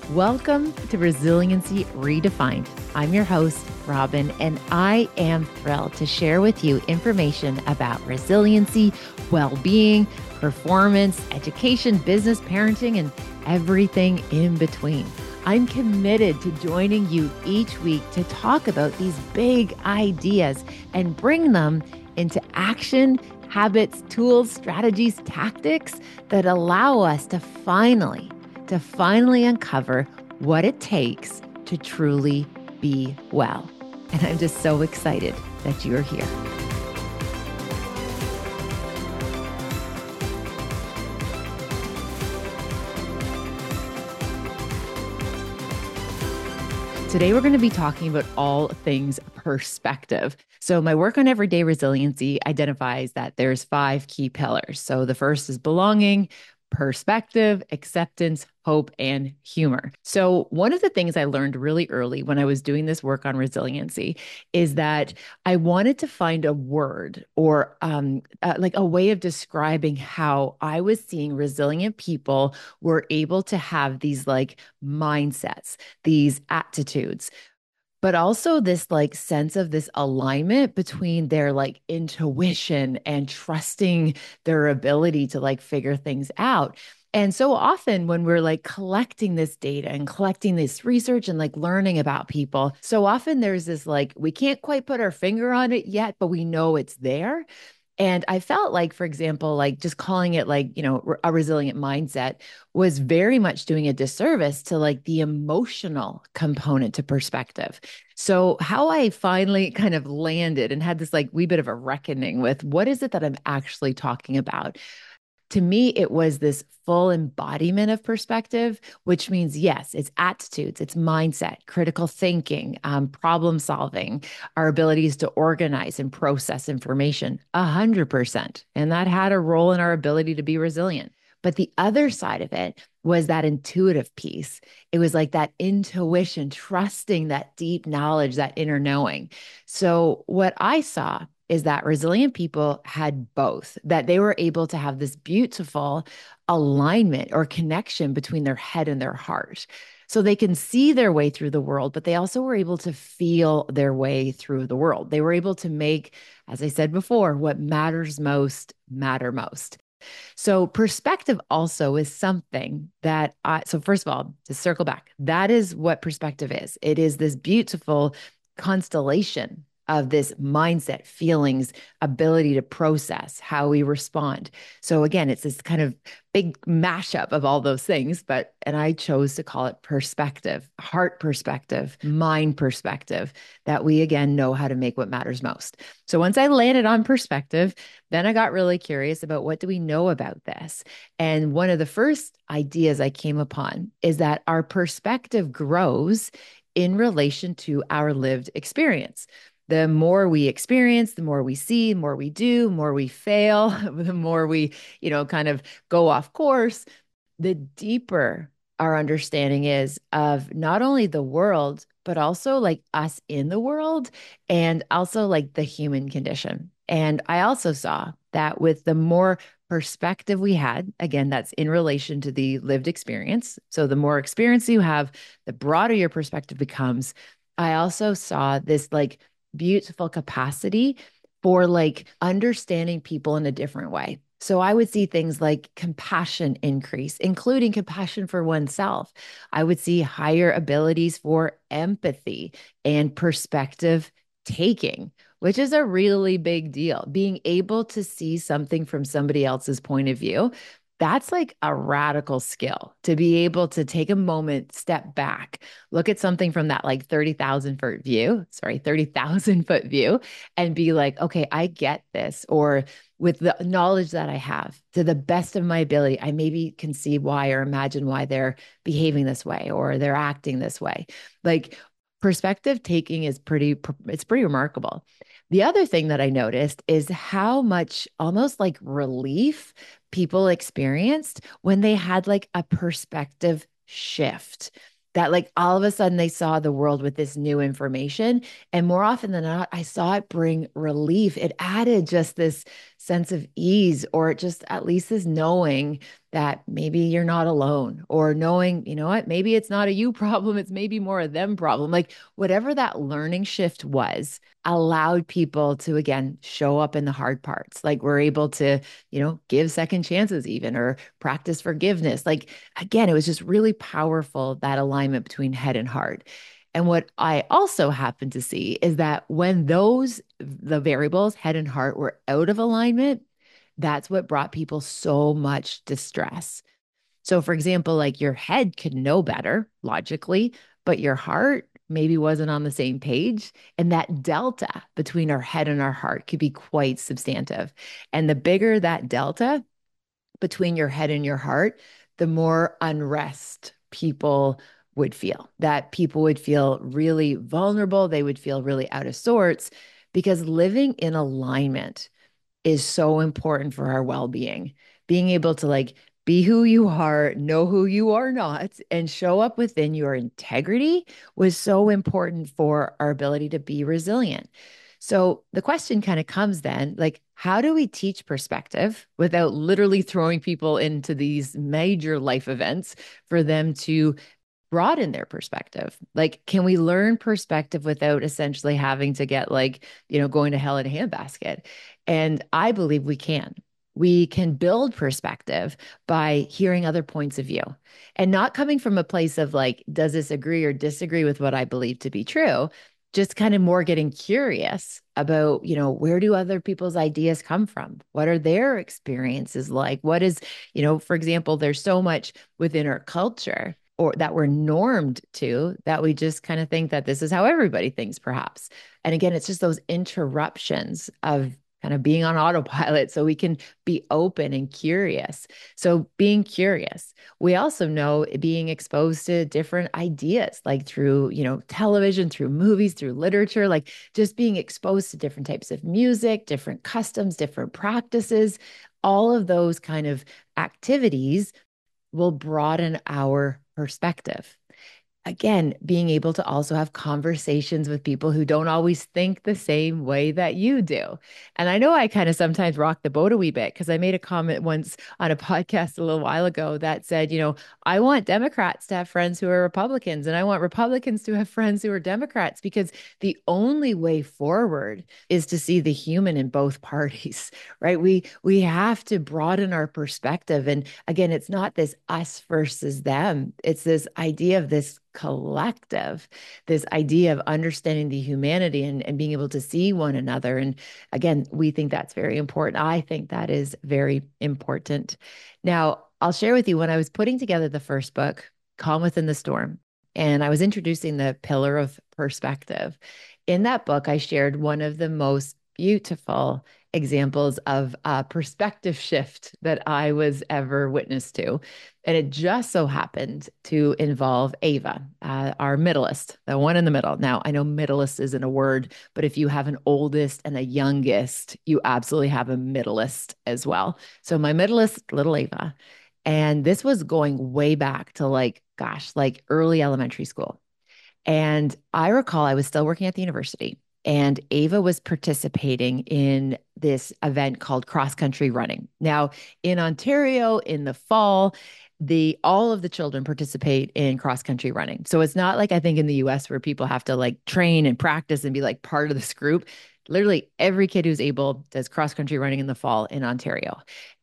Welcome to Resiliency Redefined. I'm your host, Robin, and I am thrilled to share with you information about resiliency, well-being, performance, education, business, parenting, and everything in between. I'm committed to joining you each week to talk about these big ideas and bring them into action, habits, tools, strategies, tactics that allow us to finally uncover what it takes to truly be well. And I'm just so excited that you're here. Today, we're going to be talking about all things perspective. So my work on everyday resiliency identifies that there's 5 key pillars. So the first is belonging, perspective, acceptance, hope, and humor. So one of the things I learned really early when I was doing this work on resiliency is that I wanted to find a word or like a way of describing how I was seeing resilient people were able to have these like mindsets, these attitudes, but also this like sense of this alignment between their like intuition and trusting their ability to like figure things out. And so often when we're like collecting this data and collecting this research and like learning about people, so often there's this like, we can't quite put our finger on it yet, but we know it's there. And I felt like, for example, like just calling it like, a resilient mindset was very much doing a disservice to like the emotional component to perspective. So how I finally kind of landed and had this like wee bit of a reckoning with what is it that I'm actually talking about? To me, it was this full embodiment of perspective, which means, yes, it's attitudes, it's mindset, critical thinking, problem solving, our abilities to organize and process information, 100%. And that had a role in our ability to be resilient. But the other side of it was that intuitive piece. It was like that intuition, trusting that deep knowledge, that inner knowing. So what I saw is that resilient people had both, that they were able to have this beautiful alignment or connection between their head and their heart. So they can see their way through the world, but they also were able to feel their way through the world. They were able to make, as I said before, what matters most matter most. So perspective also is something that so first of all, to circle back, that is what perspective is. It is this beautiful constellation of this mindset, feelings, ability to process how we respond. So again, it's this kind of big mashup of all those things, and I chose to call it perspective, heart perspective, mind perspective, that we again know how to make what matters most. So once I landed on perspective, then I got really curious about what do we know about this? And one of the first ideas I came upon is that our perspective grows in relation to our lived experience. The more we experience, the more we see, the more we do, the more we fail, the more we, kind of go off course, the deeper our understanding is of not only the world, but also like us in the world and also like the human condition. And I also saw that with the more perspective we had, again, that's in relation to the lived experience. So the more experience you have, the broader your perspective becomes. I also saw this like beautiful capacity for like understanding people in a different way. So I would see things like compassion increase, including compassion for oneself. I would see higher abilities for empathy and perspective taking, which is a really big deal. Being able to see something from somebody else's point of view, that's like a radical skill to be able to take a moment, step back, look at something from that like 30,000 foot view and be like, okay, I get this. Or with the knowledge that I have to the best of my ability, I maybe can see why or imagine why they're behaving this way or they're acting this way. Like perspective taking is it's pretty remarkable. The other thing that I noticed is how much almost like relief people experienced when they had like a perspective shift. That like all of a sudden they saw the world with this new information. And more often than not, I saw it bring relief. It added just this sense of ease, or just at least this knowing that maybe you're not alone, or knowing, you know what, maybe it's not a you problem, it's maybe more a them problem. Like whatever that learning shift was, allowed people to again show up in the hard parts. Like we're able to, give second chances even, or practice forgiveness. Like again, it was just really powerful, that alignment between head and heart. And what I also happen to see is that when the variables, head and heart, were out of alignment, that's what brought people so much distress. So, for example, like your head could know better logically, but your heart maybe wasn't on the same page. And that delta between our head and our heart could be quite substantive. And the bigger that delta between your head and your heart, the more unrest people would feel, that people would feel really vulnerable. They would feel really out of sorts, because living in alignment is so important for our well-being. Being able to like be who you are, know who you are not, and show up within your integrity was so important for our ability to be resilient. So the question kind of comes then, like, how do we teach perspective without literally throwing people into these major life events for them to broaden their perspective? Like, can we learn perspective without essentially having to get like, going to hell in a handbasket? And I believe we can. We can build perspective by hearing other points of view and not coming from a place of like, does this agree or disagree with what I believe to be true? Just kind of more getting curious about, where do other people's ideas come from? What are their experiences like? What is, for example, there's so much within our culture or that we're normed to, that we just kind of think that this is how everybody thinks, perhaps. And again, it's just those interruptions of kind of being on autopilot so we can be open and curious. So being curious. We also know being exposed to different ideas, like through, television, through movies, through literature, like just being exposed to different types of music, different customs, different practices, all of those kind of activities will broaden our perspective. Again, being able to also have conversations with people who don't always think the same way that you do. And I know I kind of sometimes rock the boat a wee bit, because I made a comment once on a podcast a little while ago that said, I want Democrats to have friends who are Republicans, and I want Republicans to have friends who are Democrats, because the only way forward is to see the human in both parties, right? We have to broaden our perspective. And again, it's not this us versus them. It's this idea of this collective, this idea of understanding the humanity, and being able to see one another. And again, we think that's very important. I think that is very important. Now, I'll share with you, when I was putting together the first book, Calm Within the Storm, and I was introducing the pillar of perspective. In that book, I shared one of the most beautiful examples of a perspective shift that I was ever witness to. And it just so happened to involve Ava, our middleist, the one in the middle. Now, I know middleist isn't a word, but if you have an oldest and a youngest, you absolutely have a middleist as well. So my middleist, little Ava. And this was going way back to like, gosh, like early elementary school. And I recall I was still working at the university, and Ava was participating in this event called cross country running. Now, in Ontario in the fall, the all of the children participate in cross country running. So it's not like I think in the US where people have to like train and practice and be like part of this group. Literally every kid who's able does cross country running in the fall in Ontario.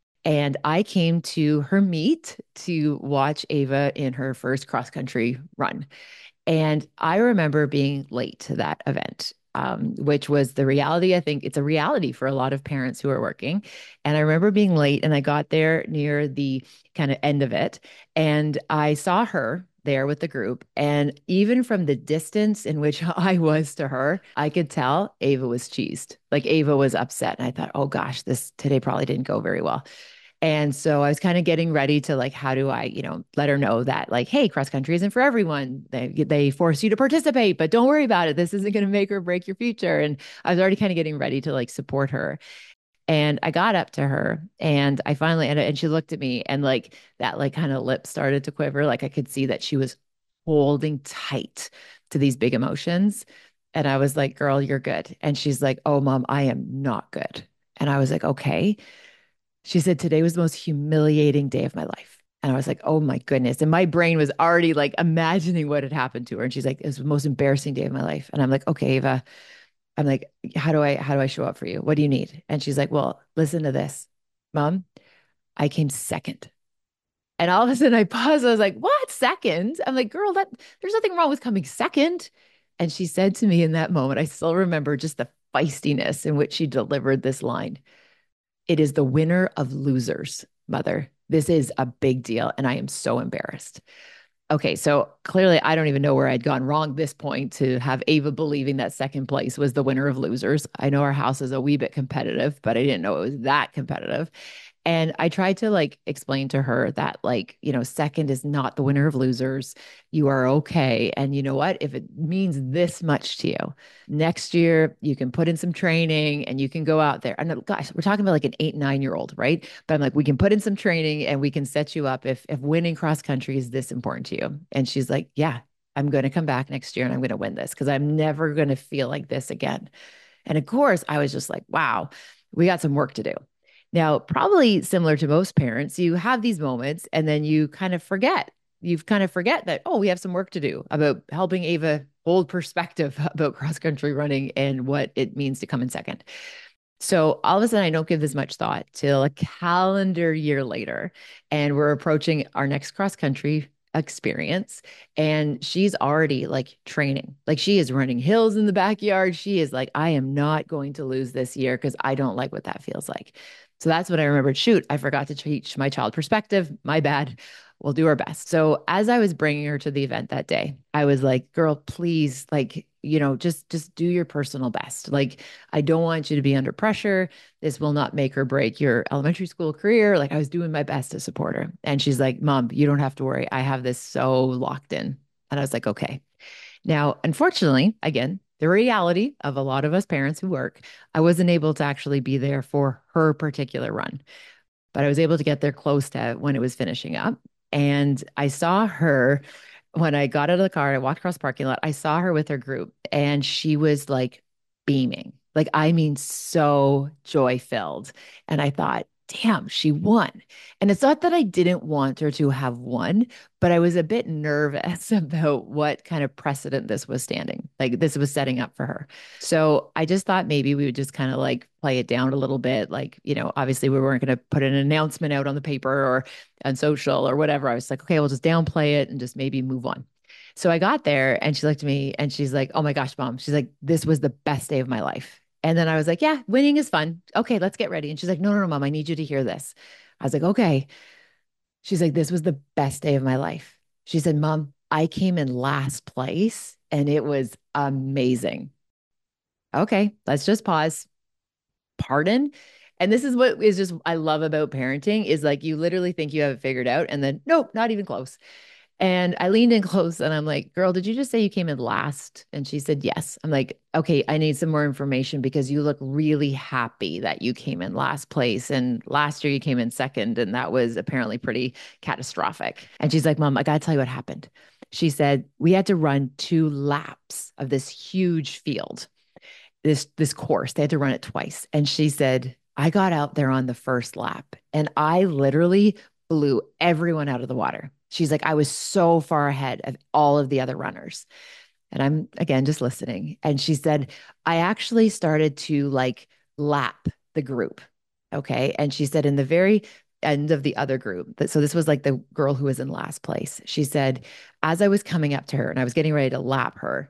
And I came to her meet to watch Ava in her first cross country run. And I remember being late to that event, which was the reality. I think it's a reality for a lot of parents who are working. And I remember being late, and I got there near the kind of end of it. And I saw her there with the group. And even from the distance in which I was to her, I could tell Ava was cheesed. Like Ava was upset. And I thought, oh gosh, this today probably didn't go very well. And so I was kind of getting ready to like, how do I, let her know that like, hey, cross country isn't for everyone. They force you to participate, but don't worry about it. This isn't going to make or break your future. And I was already kind of getting ready to like support her. And I got up to her, and I finally, and she looked at me, and like that, like kind of lip started to quiver. Like I could see that she was holding tight to these big emotions. And I was like, girl, you're good. And she's like, oh, mom, I am not good. And I was like, okay. She said, today was the most humiliating day of my life. And I was like, oh my goodness. And my brain was already like imagining what had happened to her. And she's like, it was the most embarrassing day of my life. And I'm like, okay, Ava. I'm like, how do I show up for you? What do you need? And she's like, well, listen to this. Mom, I came second. And all of a sudden I paused. I was like, what? Second? I'm like, girl, that there's nothing wrong with coming second. And she said to me in that moment, I still remember just the feistiness in which she delivered this line. It is the winner of losers, mother. This is a big deal. And I am so embarrassed. Okay, so clearly I don't even know where I'd gone wrong this point to have Ava believing that second place was the winner of losers. I know our house is a wee bit competitive, but I didn't know it was that competitive. And I tried to like explain to her that, like, second is not the winner of losers. You are okay. And you know what? If it means this much to you, next year you can put in some training and you can go out there. And gosh, we're talking about like an 8, 9 year old, right? But I'm like, we can put in some training and we can set you up if winning cross country is this important to you. And she's like, yeah, I'm going to come back next year and I'm going to win this because I'm never going to feel like this again. And of course, I was just like, wow, we got some work to do. Now, probably similar to most parents, you have these moments and then you kind of forget. You kind of forget that, oh, we have some work to do about helping Ava hold perspective about cross country running and what it means to come in second. So all of a sudden, I don't give this much thought till a calendar year later, and we're approaching our next cross country experience. And she's already like training, like she is running hills in the backyard. She is like, I am not going to lose this year because I don't like what that feels like. So that's what I remembered. Shoot, I forgot to teach my child perspective. My bad. We'll do our best. So as I was bringing her to the event that day, I was like, girl, please, like, just do your personal best. Like, I don't want you to be under pressure. This will not make or break your elementary school career. Like, I was doing my best to support her. And she's like, Mom, you don't have to worry. I have this so locked in. And I was like, okay. Now, unfortunately, again, the reality of a lot of us parents who work, I wasn't able to actually be there for her particular run, but I was able to get there close to when it was finishing up. And I saw her when I got out of the car, I walked across the parking lot. I saw her with her group and she was like beaming. Like, I mean, so joy filled. And I thought, damn, she won. And it's not that I didn't want her to have won, but I was a bit nervous about what kind of precedent this was standing, like this was setting up for her. So I just thought maybe we would just kind of like play it down a little bit. Like, obviously we weren't going to put an announcement out on the paper or on social or whatever. I was like, okay, we'll just downplay it and just maybe move on. So I got there and she looked at me and she's like, oh my gosh, mom. She's like, this was the best day of my life. And then I was like, yeah, winning is fun. Okay, let's get ready. And she's like, no, no, no, mom, I need you to hear this. I was like, okay. She's like, this was the best day of my life. She said, Mom, I came in last place and it was amazing. Okay, let's just pause. Pardon? And this is what is just I love about parenting is like you literally think you have it figured out and then nope, not even close. And I leaned in close and I'm like, girl, did you just say you came in last? And she said, yes. I'm like, okay, I need some more information because you look really happy that you came in last place. And last year you came in second. And that was apparently pretty catastrophic. And she's like, Mom, I got to tell you what happened. She said, we had to run 2 laps of this huge field, this course. They had to run it twice. And she said, I got out there on the first lap and I literally blew everyone out of the water. She's like, I was so far ahead of all of the other runners. And I'm again just listening. And she said, I actually started to like lap the group. Okay. And she said, in the very end of the other group, so this was like the girl who was in last place. She said, as I was coming up to her and I was getting ready to lap her,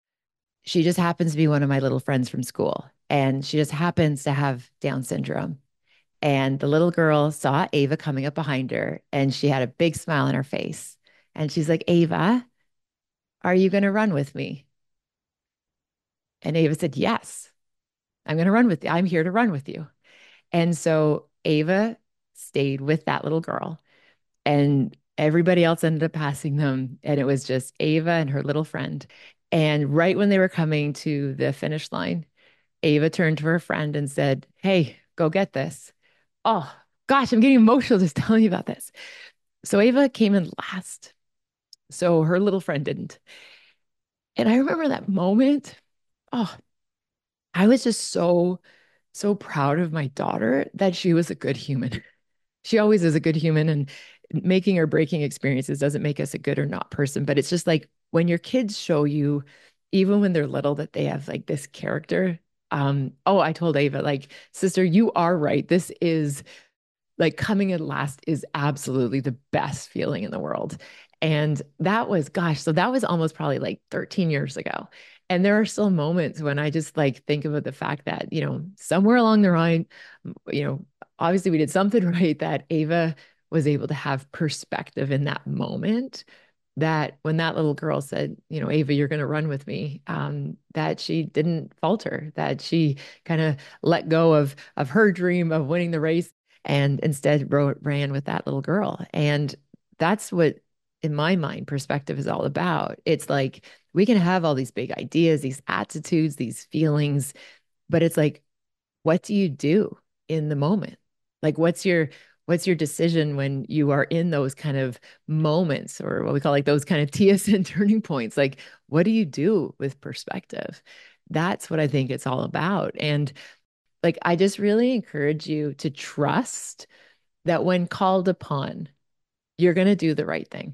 she just happens to be one of my little friends from school. And she just happens to have Down syndrome. And the little girl saw Ava coming up behind her and she had a big smile on her face. And she's like, Ava, are you going to run with me? And Ava said, yes, I'm going to run with you. I'm here to run with you. And so Ava stayed with that little girl and everybody else ended up passing them. And it was just Ava and her little friend. And right when they were coming to the finish line, Ava turned to her friend and said, hey, go get this. Oh, gosh, I'm getting emotional just telling you about this. So Ava came in last. So her little friend didn't. And I remember that moment. Oh, I was just so so proud of my daughter that she was a good human. She always is a good human, and making or breaking experiences doesn't make us a good or not person. But it's just like when your kids show you, even when they're little, that they have like this character. Oh, I told Ava, like, sister, you are right. This is like coming at last is absolutely the best feeling in the world. And that was, gosh, so that was almost probably like 13 years ago. And there are still moments when I just like think about the fact that, somewhere along the line, you know, obviously we did something right, that Ava was able to have perspective in that moment. That when that little girl said, Ava, you're going to run with me, that she didn't falter, that she kind of let go of her dream of winning the race and instead ran with that little girl. And that's what, in my mind, perspective is all about. It's like we can have all these big ideas, these attitudes, these feelings, but it's like, what do you do in the moment? Like, what's your decision when you are in those kind of moments, or what we call like those kind of TSN turning points? Like, what do you do with perspective? That's what I think it's all about. And like, I just really encourage you to trust that when called upon, you're going to do the right thing.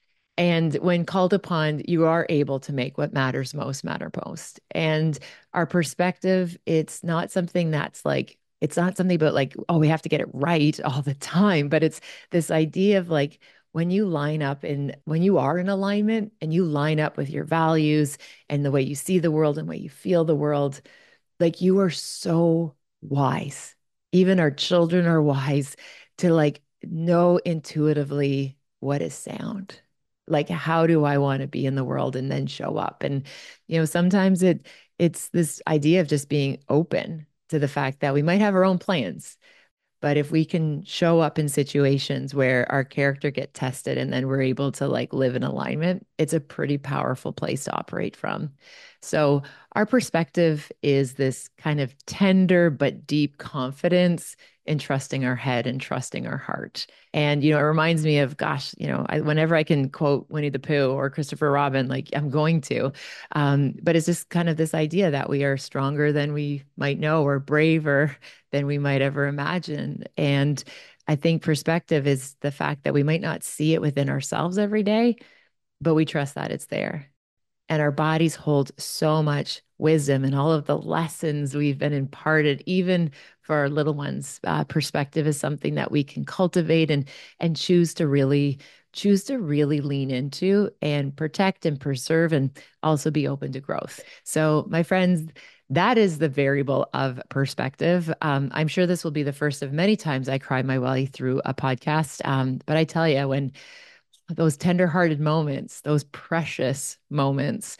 And when called upon, you are able to make what matters most matter most. And our perspective, it's not something that's like, it's not something about like, oh, we have to get it right all the time. But it's this idea of like, when you line up and when you are in alignment and you line up with your values and the way you see the world and the way you feel the world, like you are so wise. Even our children are wise to like know intuitively what is sound. Like, how do I want to be in the world and then show up? And, sometimes it's this idea of just being open to the fact that we might have our own plans, but if we can show up in situations where our character get tested and then we're able to like live in alignment, it's a pretty powerful place to operate from. So our perspective is this kind of tender but deep confidence in trusting our head and trusting our heart. And, it reminds me of, gosh, whenever I can quote Winnie the Pooh or Christopher Robin, like I'm going to, but it's just kind of this idea that we are stronger than we might know, or braver than we might ever imagine. And I think perspective is the fact that we might not see it within ourselves every day, but we trust that it's there. And our bodies hold so much wisdom and all of the lessons we've been imparted, even for our little ones. Perspective is something that we can cultivate and choose to really lean into and protect and preserve, and also be open to growth. So, my friends, that is the variable of perspective. I'm sure this will be the first of many times I cry my way through a podcast. But I tell you, when those tenderhearted moments, those precious moments,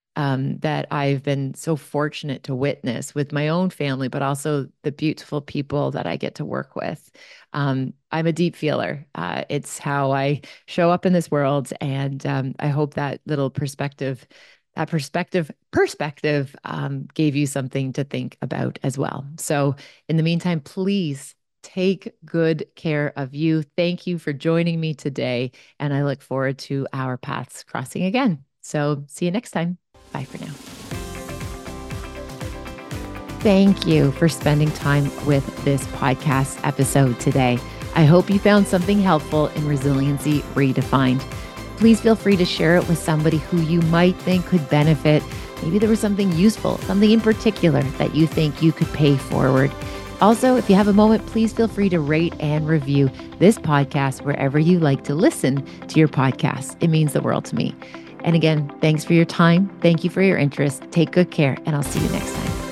that I've been so fortunate to witness with my own family, but also the beautiful people that I get to work with. I'm a deep feeler. It's how I show up in this world, and I hope that little perspective gave you something to think about as well. So, in the meantime, please take good care of you. Thank you for joining me today, and I look forward to our paths crossing again. So, see you next time. Bye for now. Thank you for spending time with this podcast episode today. I hope you found something helpful in Resiliency Redefined. Please feel free to share it with somebody who you might think could benefit. Maybe there was something useful, something in particular that you think you could pay forward. Also, if you have a moment, please feel free to rate and review this podcast wherever you like to listen to your podcast. It means the world to me. And again, thanks for your time. Thank you for your interest. Take good care, and I'll see you next time.